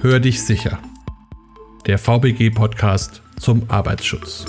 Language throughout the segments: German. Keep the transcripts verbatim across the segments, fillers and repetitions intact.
Hör dich sicher. Der V B G-Podcast zum Arbeitsschutz.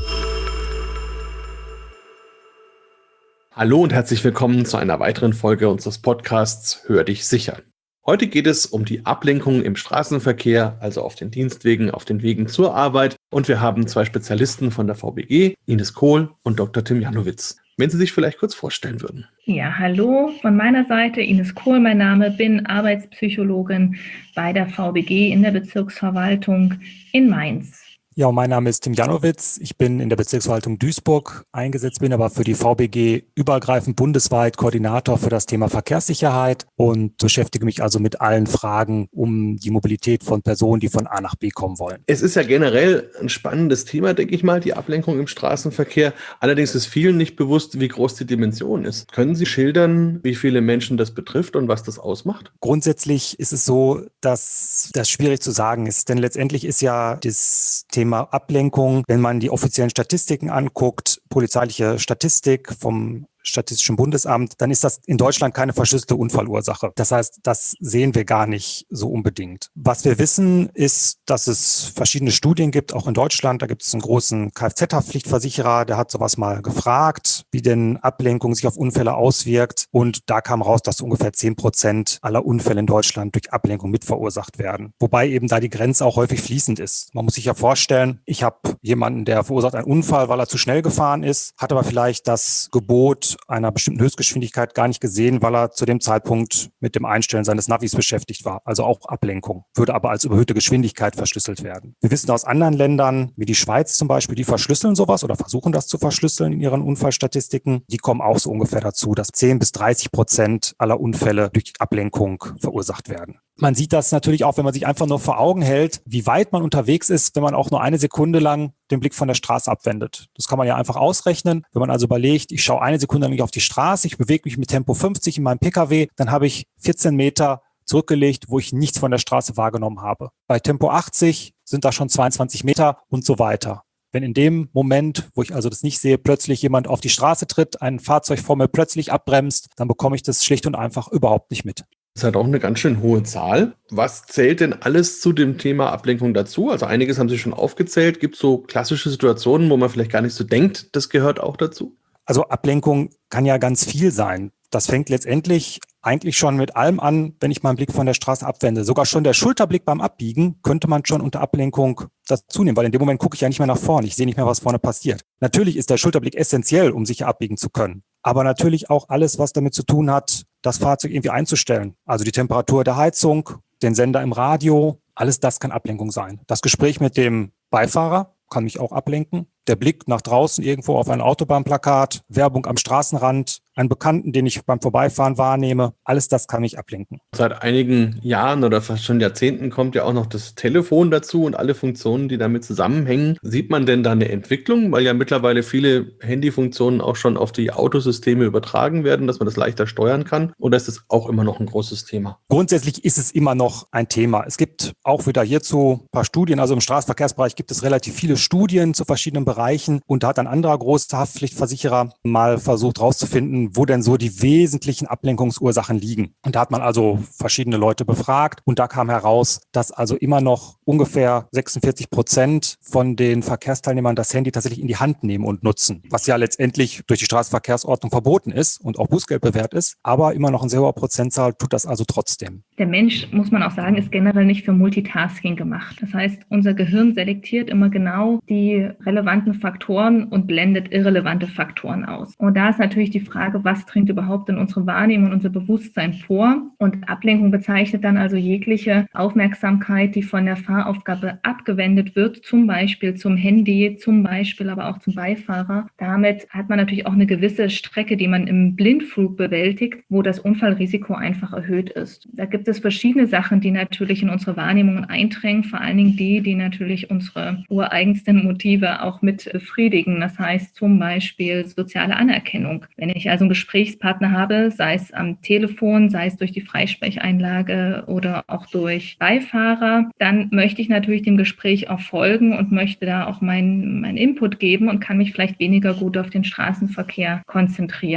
Hallo und herzlich willkommen zu einer weiteren Folge unseres Podcasts Hör dich sicher. Heute geht es um die Ablenkung im Straßenverkehr, also auf den Dienstwegen, auf den Wegen zur Arbeit. Und wir haben zwei Spezialisten von der V B G, Ines Kohl und Doktor Tim Janowitz. Wenn Sie sich vielleicht kurz vorstellen würden. Ja, hallo, von meiner Seite Ines Kohl, mein Name, bin Arbeitspsychologin bei der V B G in der Bezirksverwaltung in Mainz. Ja, und mein Name ist Tim Janowitz. Ich bin in der Bezirksverwaltung Duisburg eingesetzt, bin aber für die V B G übergreifend bundesweit Koordinator für das Thema Verkehrssicherheit und beschäftige mich also mit allen Fragen um die Mobilität von Personen, die von A nach B kommen wollen. Es ist ja generell ein spannendes Thema, denke ich mal, die Ablenkung im Straßenverkehr. Allerdings ist vielen nicht bewusst, wie groß die Dimension ist. Können Sie schildern, wie viele Menschen das betrifft und was das ausmacht? Grundsätzlich ist es so, dass das schwierig zu sagen ist, denn letztendlich ist ja das Thema Ablenkung, wenn man die offiziellen Statistiken anguckt, polizeiliche Statistik vom Statistischen Bundesamt, dann ist das in Deutschland keine verschlüsselte Unfallursache. Das heißt, das sehen wir gar nicht so unbedingt. Was wir wissen, ist, dass es verschiedene Studien gibt, auch in Deutschland. Da gibt es einen großen Kfz-Haftpflichtversicherer, der hat sowas mal gefragt, wie denn Ablenkung sich auf Unfälle auswirkt. Und da kam raus, dass ungefähr zehn Prozent aller Unfälle in Deutschland durch Ablenkung mitverursacht werden. Wobei eben da die Grenze auch häufig fließend ist. Man muss sich ja vorstellen, ich habe jemanden, der verursacht einen Unfall, weil er zu schnell gefahren ist, hat aber vielleicht das Gebot einer bestimmten Höchstgeschwindigkeit gar nicht gesehen, weil er zu dem Zeitpunkt mit dem Einstellen seines Navis beschäftigt war. Also auch Ablenkung, würde aber als überhöhte Geschwindigkeit verschlüsselt werden. Wir wissen aus anderen Ländern, wie die Schweiz zum Beispiel, die verschlüsseln sowas oder versuchen das zu verschlüsseln in ihren Unfallstatistiken. Die kommen auch so ungefähr dazu, dass zehn bis dreißig Prozent aller Unfälle durch Ablenkung verursacht werden. Man sieht das natürlich auch, wenn man sich einfach nur vor Augen hält, wie weit man unterwegs ist, wenn man auch nur eine Sekunde lang den Blick von der Straße abwendet. Das kann man ja einfach ausrechnen. Wenn man also überlegt, ich schaue eine Sekunde lang auf die Straße, ich bewege mich mit Tempo fünfzig in meinem Pkw, dann habe ich vierzehn Meter zurückgelegt, wo ich nichts von der Straße wahrgenommen habe. Bei Tempo achtzig sind da schon zweiundzwanzig Meter und so weiter. Wenn in dem Moment, wo ich also das nicht sehe, plötzlich jemand auf die Straße tritt, ein Fahrzeug vor mir plötzlich abbremst, dann bekomme ich das schlicht und einfach überhaupt nicht mit. Das ist halt auch eine ganz schön hohe Zahl. Was zählt denn alles zu dem Thema Ablenkung dazu? Also einiges haben Sie schon aufgezählt. Gibt es so klassische Situationen, wo man vielleicht gar nicht so denkt, das gehört auch dazu? Also Ablenkung kann ja ganz viel sein. Das fängt letztendlich eigentlich schon mit allem an, wenn ich meinen Blick von der Straße abwende. Sogar schon der Schulterblick beim Abbiegen könnte man schon unter Ablenkung dazu nehmen, weil in dem Moment gucke ich ja nicht mehr nach vorne. Ich sehe nicht mehr, was vorne passiert. Natürlich ist der Schulterblick essentiell, um sicher abbiegen zu können. Aber natürlich auch alles, was damit zu tun hat, das Fahrzeug irgendwie einzustellen. Also die Temperatur der Heizung, den Sender im Radio, alles das kann Ablenkung sein. Das Gespräch mit dem Beifahrer kann mich auch ablenken. Der Blick nach draußen irgendwo auf ein Autobahnplakat, Werbung am Straßenrand, einen Bekannten, den ich beim Vorbeifahren wahrnehme, alles das kann mich ablenken. Seit einigen Jahren oder fast schon Jahrzehnten kommt ja auch noch das Telefon dazu und alle Funktionen, die damit zusammenhängen. Sieht man denn da eine Entwicklung, weil ja mittlerweile viele Handyfunktionen auch schon auf die Autosysteme übertragen werden, dass man das leichter steuern kann? Oder ist das auch immer noch ein großes Thema? Grundsätzlich ist es immer noch ein Thema. Es gibt auch wieder hierzu ein paar Studien, also im Straßenverkehrsbereich gibt es relativ viele Studien zu verschiedenen Bereichen und da hat ein anderer großer Haftpflichtversicherer mal versucht herauszufinden, wo denn so die wesentlichen Ablenkungsursachen liegen. Und da hat man also verschiedene Leute befragt und da kam heraus, dass also immer noch ungefähr sechsundvierzig Prozent von den Verkehrsteilnehmern das Handy tatsächlich in die Hand nehmen und nutzen, was ja letztendlich durch die Straßenverkehrsordnung verboten ist und auch Bußgeld bewährt ist, aber immer noch eine sehr hohe Prozentzahl tut das also trotzdem. Der Mensch, muss man auch sagen, ist generell nicht für Multitasking gemacht. Das heißt, unser Gehirn selektiert immer genau die relevanten Faktoren und blendet irrelevante Faktoren aus. Und da ist natürlich die Frage, was dringt überhaupt in unsere Wahrnehmung und unser Bewusstsein vor? Und Ablenkung bezeichnet dann also jegliche Aufmerksamkeit, die von der Fahraufgabe abgewendet wird, zum Beispiel zum Handy, zum Beispiel aber auch zum Beifahrer. Damit hat man natürlich auch eine gewisse Strecke, die man im Blindflug bewältigt, wo das Unfallrisiko einfach erhöht ist. Da gibt es verschiedene Sachen, die natürlich in unsere Wahrnehmungen eindringen, vor allen Dingen die, die natürlich unsere ureigensten Motive auch mit befriedigen. Das heißt zum Beispiel soziale Anerkennung. Wenn ich also einen Gesprächspartner habe, sei es am Telefon, sei es durch die Freisprecheinlage oder auch durch Beifahrer, dann möchte ich natürlich dem Gespräch auch folgen und möchte da auch meinen mein Input geben und kann mich vielleicht weniger gut auf den Straßenverkehr konzentrieren.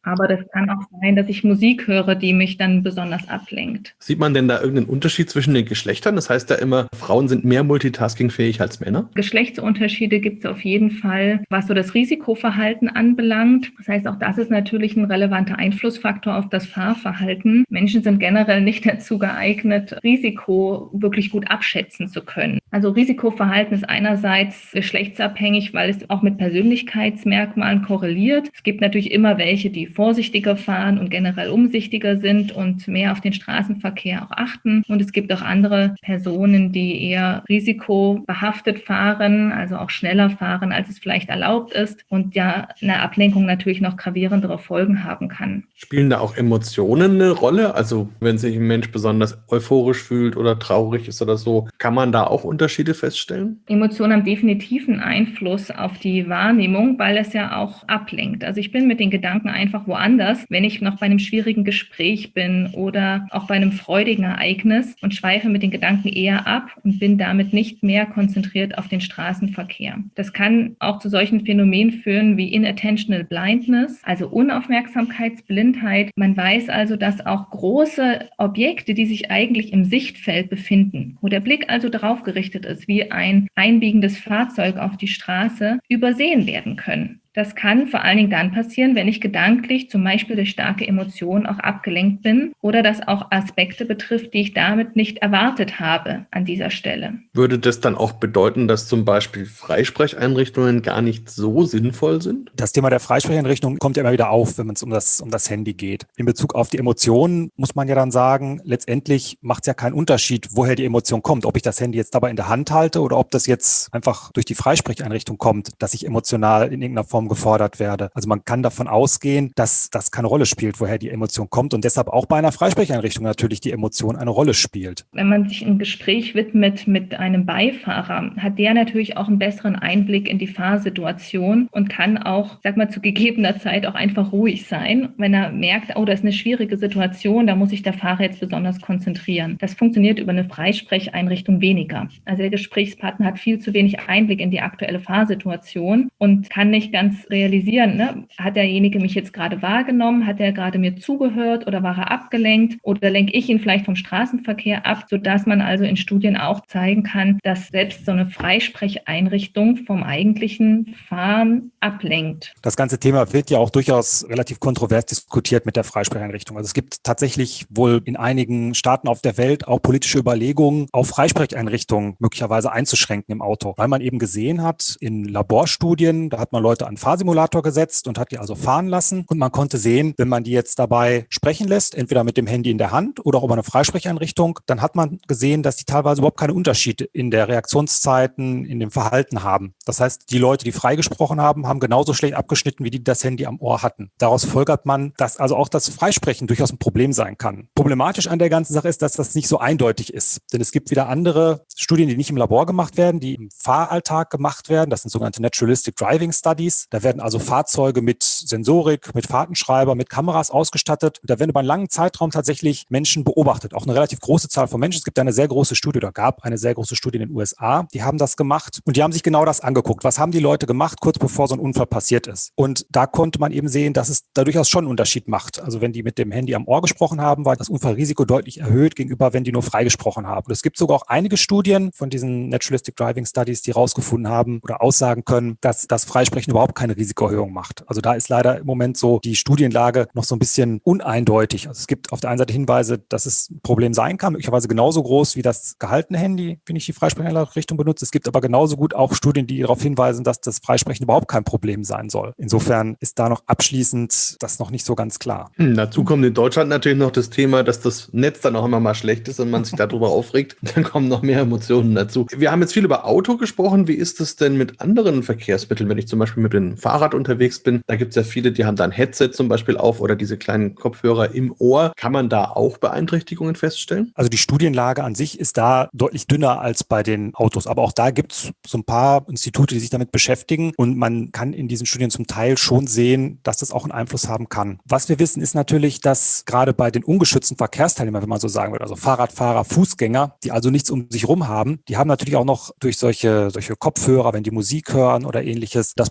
Aber das kann auch sein, dass ich Musik höre, die mich dann besonders ablenkt. Sieht man denn da irgendeinen Unterschied zwischen den Geschlechtern? Das heißt ja immer, Frauen sind mehr multitaskingfähig als Männer? Geschlechtsunterschiede gibt es auf jeden Fall, was so das Risikoverhalten anbelangt. Das heißt, auch das ist natürlich ein relevanter Einflussfaktor auf das Fahrverhalten. Menschen sind generell nicht dazu geeignet, Risiko wirklich gut abschätzen zu können. Also Risikoverhalten ist einerseits geschlechtsabhängig, weil es auch mit Persönlichkeitsmerkmalen korreliert. Es gibt natürlich immer welche, die vorsichtiger fahren und generell umsichtiger sind und mehr auf den Straßenverkehr auch achten. Und es gibt auch andere Personen, die eher risikobehaftet fahren, also auch schneller fahren, als es vielleicht erlaubt ist und ja eine Ablenkung natürlich noch gravierendere Folgen haben kann. Spielen da auch Emotionen eine Rolle? Also wenn sich ein Mensch besonders euphorisch fühlt oder traurig ist oder so, kann man da auch Unterschiede feststellen? Emotionen haben definitiv einen Einfluss auf die Wahrnehmung, weil es ja auch ablenkt. Also ich bin mit den Gedanken einfach woanders, wenn ich noch bei einem schwierigen Gespräch bin oder auch bei einem freudigen Ereignis und schweife mit den Gedanken eher ab und bin damit nicht mehr konzentriert auf den Straßenverkehr. Das kann auch zu solchen Phänomenen führen wie Inattentional Blindness, also Unaufmerksamkeitsblindheit. Man weiß also, dass auch große Objekte, die sich eigentlich im Sichtfeld befinden, wo der Blick also darauf gerichtet ist, wie ein einbiegendes Fahrzeug auf die Straße, übersehen werden können. Das kann vor allen Dingen dann passieren, wenn ich gedanklich zum Beispiel durch starke Emotionen auch abgelenkt bin oder das auch Aspekte betrifft, die ich damit nicht erwartet habe an dieser Stelle. Würde das dann auch bedeuten, dass zum Beispiel Freisprecheinrichtungen gar nicht so sinnvoll sind? Das Thema der Freisprecheinrichtung kommt ja immer wieder auf, wenn es um das, um das Handy geht. In Bezug auf die Emotionen muss man ja dann sagen, letztendlich macht es ja keinen Unterschied, woher die Emotion kommt. Ob ich das Handy jetzt dabei in der Hand halte oder ob das jetzt einfach durch die Freisprecheinrichtung kommt, dass ich emotional in irgendeiner Form gefordert werde. Also man kann davon ausgehen, dass das keine Rolle spielt, woher die Emotion kommt und deshalb auch bei einer Freisprecheinrichtung natürlich die Emotion eine Rolle spielt. Wenn man sich ein Gespräch widmet mit einem Beifahrer, hat der natürlich auch einen besseren Einblick in die Fahrsituation und kann auch, sag mal, zu gegebener Zeit auch einfach ruhig sein, wenn er merkt, oh, das ist eine schwierige Situation, da muss sich der Fahrer jetzt besonders konzentrieren. Das funktioniert über eine Freisprecheinrichtung weniger. Also der Gesprächspartner hat viel zu wenig Einblick in die aktuelle Fahrsituation und kann nicht ganz realisieren, ne? Hat derjenige mich jetzt gerade wahrgenommen, hat er gerade mir zugehört oder war er abgelenkt oder lenke ich ihn vielleicht vom Straßenverkehr ab, sodass man also in Studien auch zeigen kann, dass selbst so eine Freisprecheinrichtung vom eigentlichen Fahren ablenkt. Das ganze Thema wird ja auch durchaus relativ kontrovers diskutiert mit der Freisprecheinrichtung. Also es gibt tatsächlich wohl in einigen Staaten auf der Welt auch politische Überlegungen, auf Freisprecheinrichtungen möglicherweise einzuschränken im Auto, weil man eben gesehen hat, in Laborstudien, da hat man Leute an Fahrsimulator gesetzt und hat die also fahren lassen. Und man konnte sehen, wenn man die jetzt dabei sprechen lässt, entweder mit dem Handy in der Hand oder auch über eine Freisprecheinrichtung, dann hat man gesehen, dass die teilweise überhaupt keine Unterschiede in der Reaktionszeiten, in dem Verhalten haben. Das heißt, die Leute, die freigesprochen haben, haben genauso schlecht abgeschnitten, wie die das Handy am Ohr hatten. Daraus folgert man, dass also auch das Freisprechen durchaus ein Problem sein kann. Problematisch an der ganzen Sache ist, dass das nicht so eindeutig ist. Denn es gibt wieder andere Studien, die nicht im Labor gemacht werden, die im Fahralltag gemacht werden. Das sind sogenannte Naturalistic Driving Studies. Da werden also Fahrzeuge mit Sensorik, mit Fahrtenschreiber, mit Kameras ausgestattet. Und da werden über einen langen Zeitraum tatsächlich Menschen beobachtet. Auch eine relativ große Zahl von Menschen. Es gibt eine sehr große Studie oder gab eine sehr große Studie in den U S A. Die haben das gemacht und die haben sich genau das angeguckt. Was haben die Leute gemacht, kurz bevor so ein Unfall passiert ist? Und da konnte man eben sehen, dass es da durchaus schon einen Unterschied macht. Also wenn die mit dem Handy am Ohr gesprochen haben, war das Unfallrisiko deutlich erhöht gegenüber, wenn die nur freigesprochen haben. Und es gibt sogar auch einige Studien von diesen Naturalistic Driving Studies, die rausgefunden haben oder aussagen können, dass das Freisprechen überhaupt keine Risikoerhöhung macht. Also da ist leider im Moment so die Studienlage noch so ein bisschen uneindeutig. Also es gibt auf der einen Seite Hinweise, dass es ein Problem sein kann, möglicherweise genauso groß wie das gehaltene Handy, wenn ich die Freisprecheinrichtung benutze. Es gibt aber genauso gut auch Studien, die darauf hinweisen, dass das Freisprechen überhaupt kein Problem sein soll. Insofern ist da noch abschließend das noch nicht so ganz klar. Hm, dazu kommt in Deutschland natürlich noch das Thema, dass das Netz dann auch immer mal schlecht ist und man sich darüber aufregt. Dann kommen noch mehr Emotionen dazu. Wir haben jetzt viel über Auto gesprochen. Wie ist es denn mit anderen Verkehrsmitteln, wenn ich zum Beispiel mit dem Fahrrad unterwegs bin? Da gibt es ja viele, die haben da ein Headset zum Beispiel auf oder diese kleinen Kopfhörer im Ohr. Kann man da auch Beeinträchtigungen feststellen? Also die Studienlage an sich ist da deutlich dünner als bei den Autos. Aber auch da gibt es so ein paar Institute, die sich damit beschäftigen. Und man kann in diesen Studien zum Teil schon sehen, dass das auch einen Einfluss haben kann. Was wir wissen, ist natürlich, dass gerade bei den ungeschützten Verkehrsteilnehmern, wenn man so sagen würde, also Fahrradfahrer, Fußgänger, die also nichts um sich rum haben, die haben natürlich auch noch durch solche, solche Kopfhörer, wenn die Musik hören oder ähnliches, das Problem, dass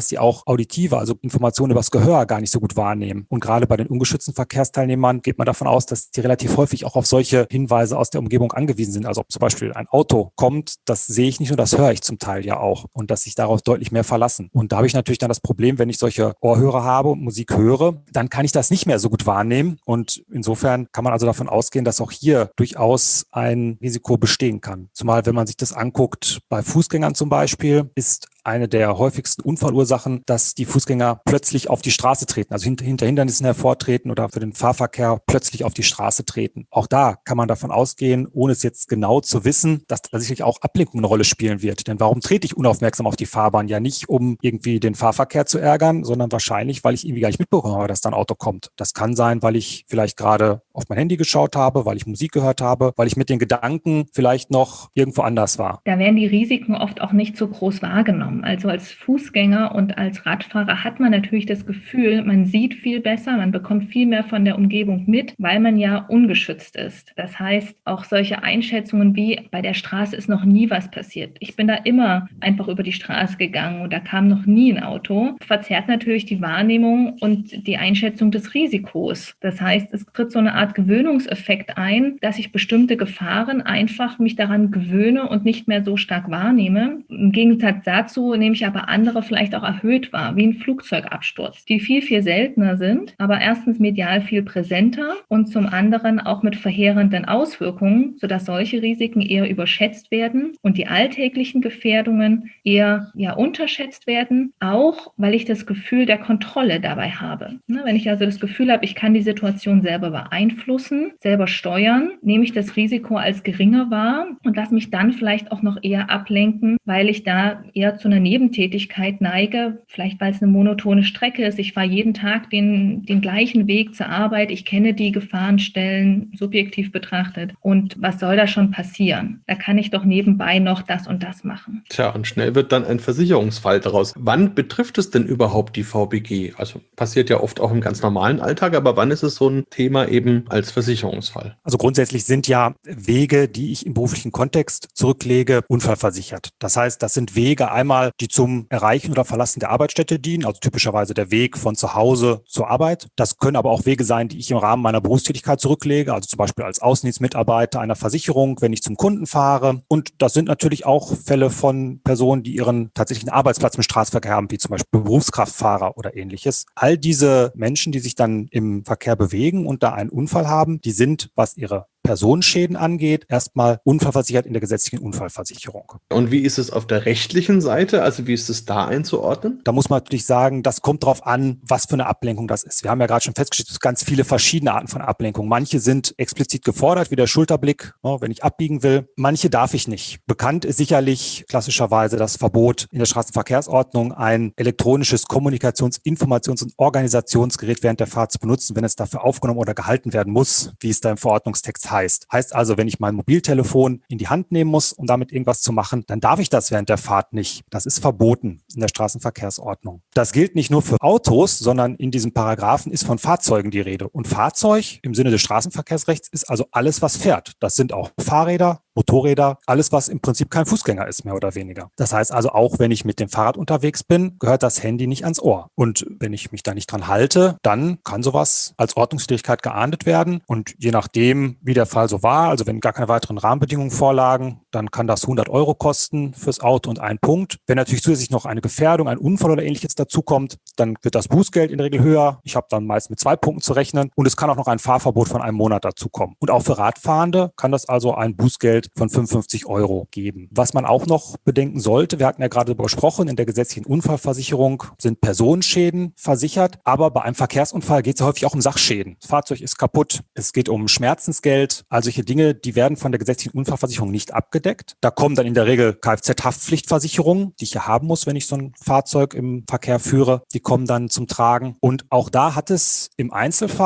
dass die auch auditive, also Informationen über das Gehör gar nicht so gut wahrnehmen. Und gerade bei den ungeschützten Verkehrsteilnehmern geht man davon aus, dass die relativ häufig auch auf solche Hinweise aus der Umgebung angewiesen sind. Also ob zum Beispiel ein Auto kommt, das sehe ich nicht und das höre ich zum Teil ja auch. Und dass sich darauf deutlich mehr verlassen. Und da habe ich natürlich dann das Problem, wenn ich solche Ohrhörer habe und Musik höre, dann kann ich das nicht mehr so gut wahrnehmen. Und insofern kann man also davon ausgehen, dass auch hier durchaus ein Risiko bestehen kann. Zumal, wenn man sich das anguckt, bei Fußgängern zum Beispiel, ist eine der häufigsten Unfallursachen, dass die Fußgänger plötzlich auf die Straße treten, also hinter, hinter Hindernissen hervortreten oder für den Fahrverkehr plötzlich auf die Straße treten. Auch da kann man davon ausgehen, ohne es jetzt genau zu wissen, dass da sicherlich auch Ablenkung eine Rolle spielen wird. Denn warum trete ich unaufmerksam auf die Fahrbahn? Ja nicht, um irgendwie den Fahrverkehr zu ärgern, sondern wahrscheinlich, weil ich irgendwie gar nicht mitbekommen habe, dass da ein Auto kommt. Das kann sein, weil ich vielleicht gerade auf mein Handy geschaut habe, weil ich Musik gehört habe, weil ich mit den Gedanken vielleicht noch irgendwo anders war. Da werden die Risiken oft auch nicht so groß wahrgenommen. Also als Fußgänger und als Radfahrer hat man natürlich das Gefühl, man sieht viel besser, man bekommt viel mehr von der Umgebung mit, weil man ja ungeschützt ist. Das heißt, auch solche Einschätzungen wie bei der Straße ist noch nie was passiert. Ich bin da immer einfach über die Straße gegangen und da kam noch nie ein Auto, verzerrt natürlich die Wahrnehmung und die Einschätzung des Risikos. Das heißt, es tritt so eine Art Gewöhnungseffekt ein, dass ich bestimmte Gefahren einfach mich daran gewöhne und nicht mehr so stark wahrnehme. Im Gegensatz dazu nehme ich aber andere vielleicht auch erhöht wahr, wie ein Flugzeugabsturz, die viel, viel seltener sind, aber erstens medial viel präsenter und zum anderen auch mit verheerenden Auswirkungen, sodass solche Risiken eher überschätzt werden und die alltäglichen Gefährdungen eher ja, unterschätzt werden, auch weil ich das Gefühl der Kontrolle dabei habe. Ne, wenn ich also das Gefühl habe, ich kann die Situation selber beeinflussen, selber steuern, nehme ich das Risiko als geringer wahr und lasse mich dann vielleicht auch noch eher ablenken, weil ich da eher zu einer Nebentätigkeit neige, vielleicht weil es eine monotone Strecke ist. Ich fahre jeden Tag den, den gleichen Weg zur Arbeit. Ich kenne die Gefahrenstellen subjektiv betrachtet. Und was soll da schon passieren? Da kann ich doch nebenbei noch das und das machen. Tja, und schnell wird dann ein Versicherungsfall daraus. Wann betrifft es denn überhaupt die V B G? Also passiert ja oft auch im ganz normalen Alltag, aber wann ist es so ein Thema eben als Versicherungsfall? Also grundsätzlich sind ja Wege, die ich im beruflichen Kontext zurücklege, unfallversichert. Das heißt, das sind Wege einmal, die zum Erreichen oder Verlassen der Arbeitsstätte dienen, also typischerweise der Weg von zu Hause zur Arbeit. Das können aber auch Wege sein, die ich im Rahmen meiner Berufstätigkeit zurücklege, also zum Beispiel als Außendienstmitarbeiter einer Versicherung, wenn ich zum Kunden fahre. Und das sind natürlich auch Fälle von Personen, die ihren tatsächlichen Arbeitsplatz im Straßenverkehr haben, wie zum Beispiel Berufskraftfahrer oder ähnliches. All diese Menschen, die sich dann im Verkehr bewegen und da einen Unfall haben, die sind, was ihre Personenschäden angeht, erstmal unfallversichert in der gesetzlichen Unfallversicherung. Und wie ist es auf der rechtlichen Seite? Also wie ist es da einzuordnen? Da muss man natürlich sagen, das kommt darauf an, was für eine Ablenkung das ist. Wir haben ja gerade schon festgestellt, es gibt ganz viele verschiedene Arten von Ablenkung. Manche sind explizit gefordert, wie der Schulterblick, wenn ich abbiegen will. Manche darf ich nicht. Bekannt ist sicherlich klassischerweise das Verbot in der Straßenverkehrsordnung, ein elektronisches Kommunikations-, Informations- und Organisationsgerät während der Fahrt zu benutzen, wenn es dafür aufgenommen oder gehalten werden muss, wie es da im Verordnungstext heißt. Heißt. heißt also, wenn ich mein Mobiltelefon in die Hand nehmen muss, um damit irgendwas zu machen, dann darf ich das während der Fahrt nicht. Das ist verboten in der Straßenverkehrsordnung. Das gilt nicht nur für Autos, sondern in diesem Paragraphen ist von Fahrzeugen die Rede. Und Fahrzeug im Sinne des Straßenverkehrsrechts ist also alles, was fährt. Das sind auch Fahrräder, Motorräder, alles, was im Prinzip kein Fußgänger ist, mehr oder weniger. Das heißt also, auch wenn ich mit dem Fahrrad unterwegs bin, gehört das Handy nicht ans Ohr. Und wenn ich mich da nicht dran halte, dann kann sowas als Ordnungswidrigkeit geahndet werden. Und je nachdem, wie der Fall so war, also wenn gar keine weiteren Rahmenbedingungen vorlagen, dann kann das hundert Euro kosten fürs Auto und ein Punkt. Wenn natürlich zusätzlich noch eine Gefährdung, ein Unfall oder ähnliches dazukommt, dann wird das Bußgeld in der Regel höher. Ich habe dann meist mit zwei Punkten zu rechnen. Und es kann auch noch ein Fahrverbot von einem Monat dazukommen. Und auch für Radfahrende kann das also ein Bußgeld von fünfundfünfzig Euro geben. Was man auch noch bedenken sollte, wir hatten ja gerade darüber gesprochen, in der gesetzlichen Unfallversicherung sind Personenschäden versichert, aber bei einem Verkehrsunfall geht es ja häufig auch um Sachschäden. Das Fahrzeug ist kaputt, es geht um Schmerzensgeld, all solche Dinge, die werden von der gesetzlichen Unfallversicherung nicht abgedeckt. Da kommen dann in der Regel Kfz-Haftpflichtversicherungen, die ich ja haben muss, wenn ich so ein Fahrzeug im Verkehr führe, die kommen dann zum Tragen. Und auch da hat es im Einzelfall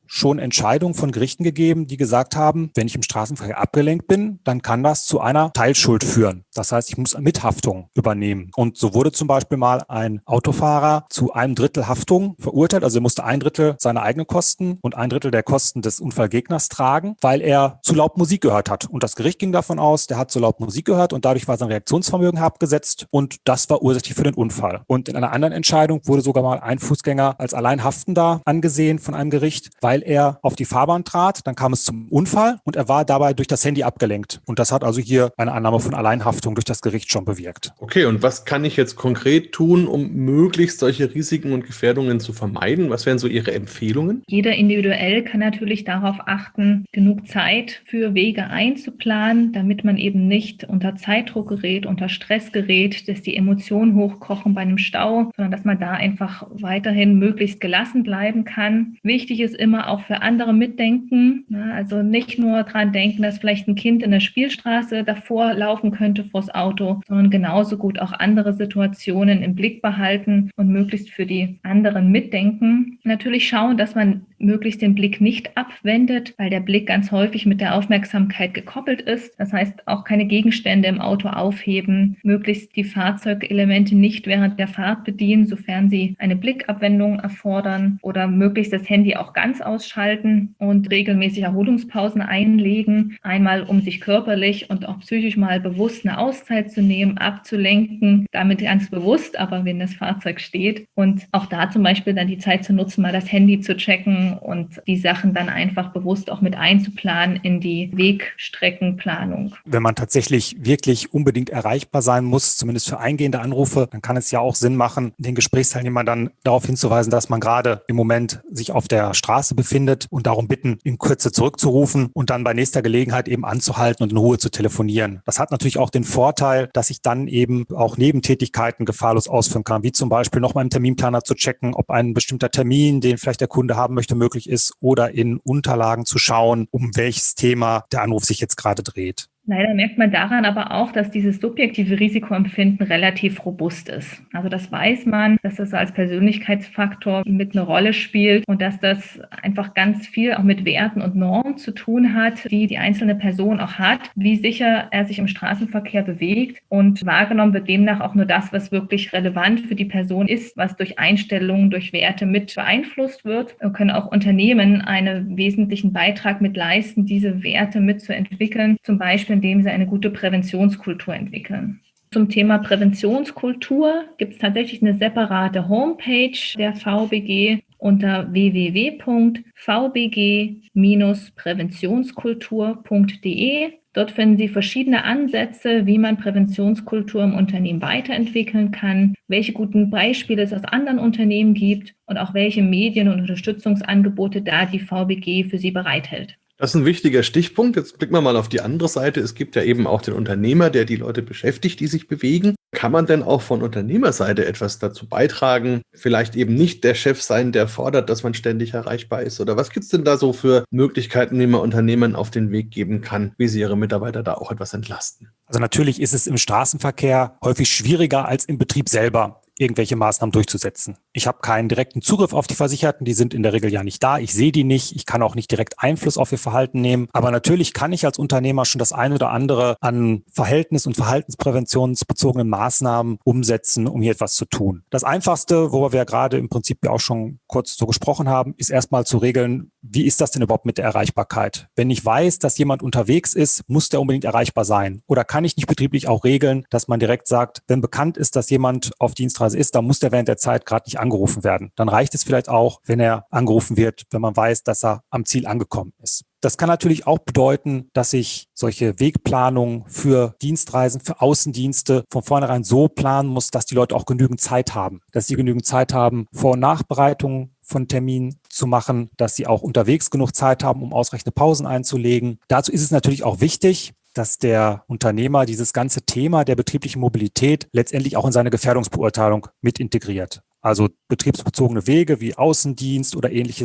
schon Entscheidungen von Gerichten gegeben, die gesagt haben, wenn ich im Straßenverkehr abgelenkt bin, dann kann das zu einer Teilschuld führen. Das heißt, ich muss Mithaftung übernehmen. Und so wurde zum Beispiel mal ein Autofahrer zu einem Drittel Haftung verurteilt. Also er musste ein Drittel seiner eigenen Kosten und ein Drittel der Kosten des Unfallgegners tragen, weil er zu laut Musik gehört hat. Und das Gericht ging davon aus, der hat zu laut Musik gehört und dadurch war sein Reaktionsvermögen herabgesetzt und das war ursächlich für den Unfall. Und in einer anderen Entscheidung wurde sogar mal ein Fußgänger als Alleinhaftender angesehen von einem Gericht, weil er auf die Fahrbahn trat, dann kam es zum Unfall und er war dabei durch das Handy abgelenkt. Und das hat also hier eine Annahme von Alleinhaftung durch das Gericht schon bewirkt. Okay, und was kann ich jetzt konkret tun, um möglichst solche Risiken und Gefährdungen zu vermeiden? Was wären so Ihre Empfehlungen? Jeder individuell kann natürlich darauf achten, genug Zeit für Wege einzuplanen, damit man eben nicht unter Zeitdruck gerät, unter Stress gerät, dass die Emotionen hochkochen bei einem Stau, sondern dass man da einfach weiterhin möglichst gelassen bleiben kann. Wichtig ist immer auch für andere mitdenken, ne? Also nicht nur dran denken, dass vielleicht ein Kind in der Spielstraße davor laufen könnte vors Auto, sondern genauso gut auch andere Situationen im Blick behalten und möglichst für die anderen mitdenken. Natürlich schauen, dass man möglichst den Blick nicht abwendet, weil der Blick ganz häufig mit der Aufmerksamkeit gekoppelt ist. Das heißt, auch keine Gegenstände im Auto aufheben, möglichst die Fahrzeugelemente nicht während der Fahrt bedienen, sofern sie eine Blickabwendung erfordern oder möglichst das Handy auch ganz ausschalten und regelmäßig Erholungspausen einlegen, einmal um sich körperlich und auch psychisch mal bewusst eine Auszeit zu nehmen, abzulenken, damit ganz bewusst, aber wenn das Fahrzeug steht und auch da zum Beispiel dann die Zeit zu nutzen, mal das Handy zu checken und die Sachen dann einfach bewusst auch mit einzuplanen in die Wegstreckenplanung. Wenn man tatsächlich wirklich unbedingt erreichbar sein muss, zumindest für eingehende Anrufe, dann kann es ja auch Sinn machen, den Gesprächsteilnehmern dann darauf hinzuweisen, dass man gerade im Moment sich auf der Straße befindet und darum bitten, in Kürze zurückzurufen und dann bei nächster Gelegenheit eben anzuhalten und in Ruhe zu telefonieren. Das hat natürlich auch den Vorteil, dass ich dann eben auch Nebentätigkeiten gefahrlos ausführen kann, wie zum Beispiel noch mal im Terminplaner zu checken, ob ein bestimmter Termin, den vielleicht der Kunde haben möchte, möglich ist oder in Unterlagen zu schauen, um welches Thema der Anruf sich jetzt gerade dreht. Leider merkt man daran aber auch, dass dieses subjektive Risikoempfinden relativ robust ist. Also das weiß man, dass das als Persönlichkeitsfaktor mit eine Rolle spielt und dass das einfach ganz viel auch mit Werten und Normen zu tun hat, die die einzelne Person auch hat, wie sicher er sich im Straßenverkehr bewegt. Und wahrgenommen wird demnach auch nur das, was wirklich relevant für die Person ist, was durch Einstellungen, durch Werte mit beeinflusst wird. Da können auch Unternehmen einen wesentlichen Beitrag mit leisten, diese Werte mitzuentwickeln, zum Beispiel indem sie eine gute Präventionskultur entwickeln. Zum Thema Präventionskultur gibt es tatsächlich eine separate Homepage der V B G unter w w w punkt v b g Bindestrich präventionskultur punkt d e. Dort finden Sie verschiedene Ansätze, wie man Präventionskultur im Unternehmen weiterentwickeln kann, welche guten Beispiele es aus anderen Unternehmen gibt und auch welche Medien- und Unterstützungsangebote da die V B G für Sie bereithält. Das ist ein wichtiger Stichpunkt. Jetzt blicken wir mal auf die andere Seite. Es gibt ja eben auch den Unternehmer, der die Leute beschäftigt, die sich bewegen. Kann man denn auch von Unternehmerseite etwas dazu beitragen? Vielleicht eben nicht der Chef sein, der fordert, dass man ständig erreichbar ist? Oder was gibt es denn da so für Möglichkeiten, wie man Unternehmern auf den Weg geben kann, wie sie ihre Mitarbeiter da auch etwas entlasten? Also natürlich ist es im Straßenverkehr häufig schwieriger als im Betrieb selber, irgendwelche Maßnahmen durchzusetzen. Ich habe keinen direkten Zugriff auf die Versicherten, die sind in der Regel ja nicht da, ich sehe die nicht, ich kann auch nicht direkt Einfluss auf ihr Verhalten nehmen, aber natürlich kann ich als Unternehmer schon das eine oder andere an Verhältnis- und verhaltenspräventionsbezogenen Maßnahmen umsetzen, um hier etwas zu tun. Das Einfachste, worüber wir ja gerade im Prinzip ja auch schon kurz so gesprochen haben, ist erstmal zu regeln, wie ist das denn überhaupt mit der Erreichbarkeit? Wenn ich weiß, dass jemand unterwegs ist, muss der unbedingt erreichbar sein? Oder kann ich nicht betrieblich auch regeln, dass man direkt sagt, wenn bekannt ist, dass jemand auf Dienstreise ist, dann muss der während der Zeit gerade nicht angerufen werden. Dann reicht es vielleicht auch, wenn er angerufen wird, wenn man weiß, dass er am Ziel angekommen ist. Das kann natürlich auch bedeuten, dass ich solche Wegplanungen für Dienstreisen, für Außendienste von vornherein so planen muss, dass die Leute auch genügend Zeit haben. Dass sie genügend Zeit haben, Vor- und Nachbereitungen von Terminen zu machen, dass sie auch unterwegs genug Zeit haben, um ausreichende Pausen einzulegen. Dazu ist es natürlich auch wichtig, dass der Unternehmer dieses ganze Thema der betrieblichen Mobilität letztendlich auch in seine Gefährdungsbeurteilung mit integriert. Also betriebsbezogene Wege wie Außendienst oder ähnliches,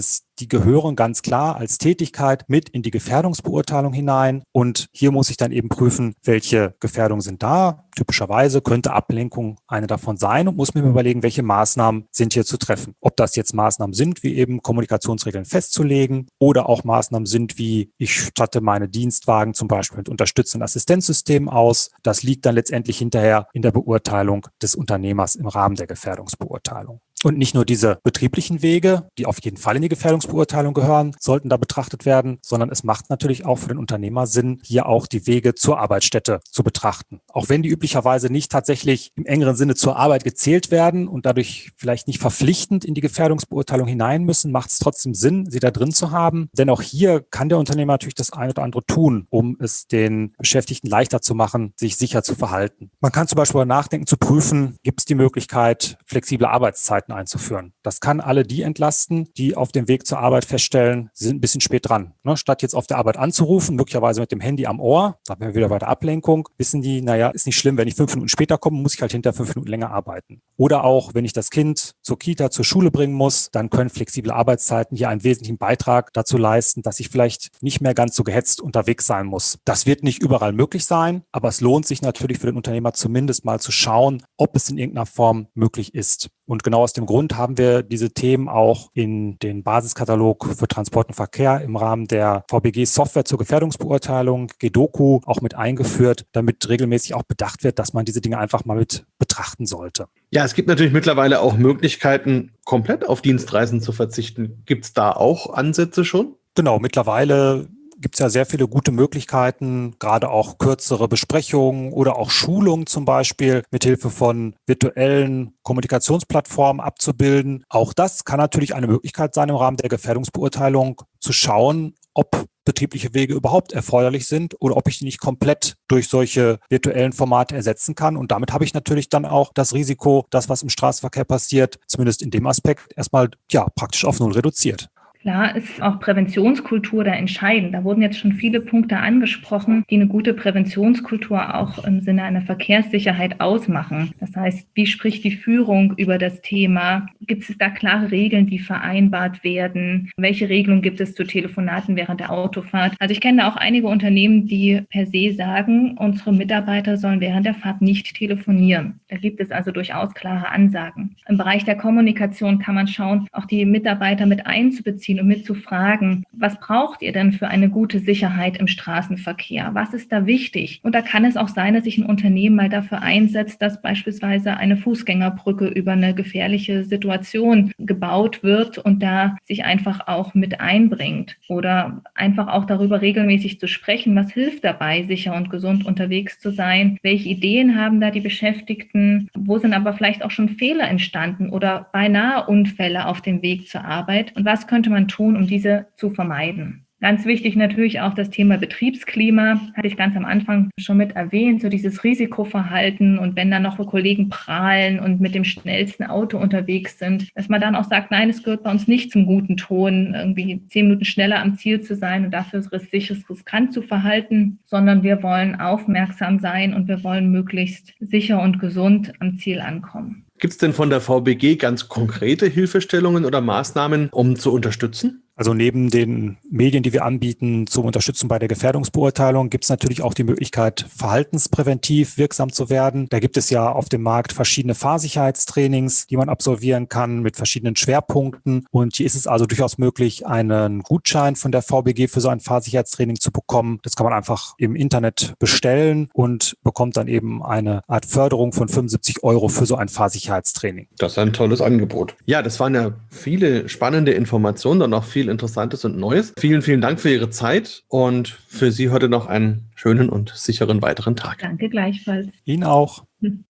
die gehören ganz klar als Tätigkeit mit in die Gefährdungsbeurteilung hinein. Und hier muss ich dann eben prüfen, welche Gefährdungen sind da. Typischerweise könnte Ablenkung eine davon sein und muss mir überlegen, welche Maßnahmen sind hier zu treffen. Ob das jetzt Maßnahmen sind, wie eben Kommunikationsregeln festzulegen oder auch Maßnahmen sind, wie ich statte meine Dienstwagen zum Beispiel mit unterstützenden Assistenzsystemen aus. Das liegt dann letztendlich hinterher in der Beurteilung des Unternehmers im Rahmen der Gefährdungsbeurteilung. Und nicht nur diese betrieblichen Wege, die auf jeden Fall in die Gefährdungsbeurteilung gehören, sollten da betrachtet werden, sondern es macht natürlich auch für den Unternehmer Sinn, hier auch die Wege zur Arbeitsstätte zu betrachten. Auch wenn die üblicherweise nicht tatsächlich im engeren Sinne zur Arbeit gezählt werden und dadurch vielleicht nicht verpflichtend in die Gefährdungsbeurteilung hinein müssen, macht es trotzdem Sinn, sie da drin zu haben. Denn auch hier kann der Unternehmer natürlich das eine oder andere tun, um es den Beschäftigten leichter zu machen, sich sicher zu verhalten. Man kann zum Beispiel darüber nachdenken, zu prüfen, gibt es die Möglichkeit, flexible Arbeitszeiten einzuführen. Das kann alle die entlasten, die auf dem Weg zur Arbeit feststellen, sie sind ein bisschen spät dran. Ne? Statt jetzt auf der Arbeit anzurufen, möglicherweise mit dem Handy am Ohr, da sind wir wieder bei der Ablenkung, wissen die, naja, ist nicht schlimm, wenn ich fünf Minuten später komme, muss ich halt hinter fünf Minuten länger arbeiten. Oder auch, wenn ich das Kind zur Kita, zur Schule bringen muss, dann können flexible Arbeitszeiten hier einen wesentlichen Beitrag dazu leisten, dass ich vielleicht nicht mehr ganz so gehetzt unterwegs sein muss. Das wird nicht überall möglich sein, aber es lohnt sich natürlich für den Unternehmer zumindest mal zu schauen, ob es in irgendeiner Form möglich ist. Und genau aus dem Grund haben wir diese Themen auch in den Basiskatalog für Transport und Verkehr im Rahmen der V B G-Software zur Gefährdungsbeurteilung, GEDOKU, auch mit eingeführt, damit regelmäßig auch bedacht wird, dass man diese Dinge einfach mal mit betrachten sollte. Ja, es gibt natürlich mittlerweile auch Möglichkeiten, komplett auf Dienstreisen zu verzichten. Gibt es da auch Ansätze schon? Genau, mittlerweile gibt es ja sehr viele gute Möglichkeiten, gerade auch kürzere Besprechungen oder auch Schulungen zum Beispiel mithilfe von virtuellen Kommunikationsplattformen abzubilden. Auch das kann natürlich eine Möglichkeit sein, im Rahmen der Gefährdungsbeurteilung zu schauen, ob betriebliche Wege überhaupt erforderlich sind oder ob ich die nicht komplett durch solche virtuellen Formate ersetzen kann. Und damit habe ich natürlich dann auch das Risiko, das, was im Straßenverkehr passiert, zumindest in dem Aspekt, erstmal ja praktisch auf null reduziert. Klar ist auch Präventionskultur da entscheidend. Da wurden jetzt schon viele Punkte angesprochen, die eine gute Präventionskultur auch im Sinne einer Verkehrssicherheit ausmachen. Das heißt, wie spricht die Führung über das Thema? Gibt es da klare Regeln, die vereinbart werden? Welche Regelungen gibt es zu Telefonaten während der Autofahrt? Also ich kenne da auch einige Unternehmen, die per se sagen, unsere Mitarbeiter sollen während der Fahrt nicht telefonieren. Da gibt es also durchaus klare Ansagen. Im Bereich der Kommunikation kann man schauen, auch die Mitarbeiter mit einzubeziehen und mit zu fragen, was braucht ihr denn für eine gute Sicherheit im Straßenverkehr? Was ist da wichtig? Und da kann es auch sein, dass sich ein Unternehmen mal dafür einsetzt, dass beispielsweise eine Fußgängerbrücke über eine gefährliche Situation gebaut wird und da sich einfach auch mit einbringt. Oder einfach auch darüber regelmäßig zu sprechen, was hilft dabei, sicher und gesund unterwegs zu sein? Welche Ideen haben da die Beschäftigten? Wo sind aber vielleicht auch schon Fehler entstanden oder beinahe Unfälle auf dem Weg zur Arbeit? Und was könnte man tun, um diese zu vermeiden? Ganz wichtig natürlich auch das Thema Betriebsklima, hatte ich ganz am Anfang schon mit erwähnt, so dieses Risikoverhalten und wenn dann noch Kollegen prahlen und mit dem schnellsten Auto unterwegs sind, dass man dann auch sagt, nein, es gehört bei uns nicht zum guten Ton, irgendwie zehn Minuten schneller am Ziel zu sein und dafür sich riskant zu verhalten, sondern wir wollen aufmerksam sein und wir wollen möglichst sicher und gesund am Ziel ankommen. Gibt es denn von der V B G ganz konkrete Hilfestellungen oder Maßnahmen, um zu unterstützen? Also neben den Medien, die wir anbieten zur Unterstützung bei der Gefährdungsbeurteilung, gibt es natürlich auch die Möglichkeit, verhaltenspräventiv wirksam zu werden. Da gibt es ja auf dem Markt verschiedene Fahrsicherheitstrainings, die man absolvieren kann mit verschiedenen Schwerpunkten. Und hier ist es also durchaus möglich, einen Gutschein von der V B G für so ein Fahrsicherheitstraining zu bekommen. Das kann man einfach im Internet bestellen und bekommt dann eben eine Art Förderung von fünfundsiebzig Euro für so ein Fahrsicherheitstraining. Das ist ein tolles Angebot. Ja, das waren ja viele spannende Informationen und auch viel Interessantes und Neues. Vielen, vielen Dank für Ihre Zeit und für Sie heute noch einen schönen und sicheren weiteren Tag. Danke gleichfalls. Ihnen auch. Hm.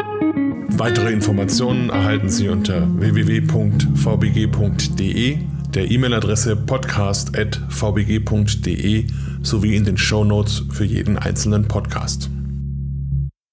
Weitere Informationen erhalten Sie unter w w w punkt v b g punkt d e, der E-Mail-Adresse podcast at v b g punkt d e sowie in den Shownotes für jeden einzelnen Podcast.